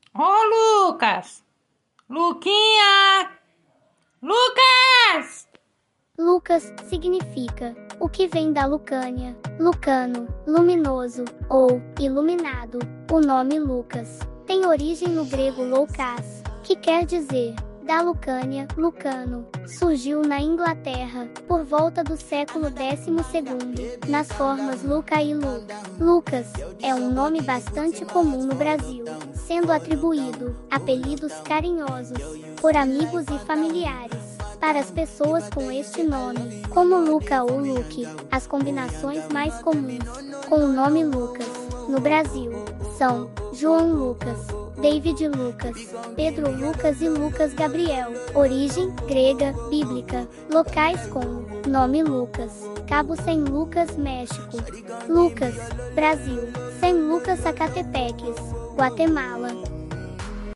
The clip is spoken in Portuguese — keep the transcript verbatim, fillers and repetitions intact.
Ô, Lucas! Luquinha! Lucas! Lucas significa o que vem da Lucânia, Lucano, luminoso, ou iluminado. O nome Lucas tem origem no grego loukas, que quer dizer da Lucânia, Lucano. Surgiu na Inglaterra por volta do século décimo segundo, nas formas Luca e Lu. Lucas é um nome bastante comum no Brasil, sendo atribuído apelidos carinhosos por amigos e familiares para as pessoas com este nome, como Luca ou Luque. As combinações mais comuns com o nome Lucas no Brasil são João Lucas, David Lucas, Pedro Lucas e Lucas Gabriel. Origem grega, bíblica. Locais com nome Lucas: Cabo Sem Lucas, México. Lucas, Brasil: Sem Lucas, Zacatepeques, Guatemala.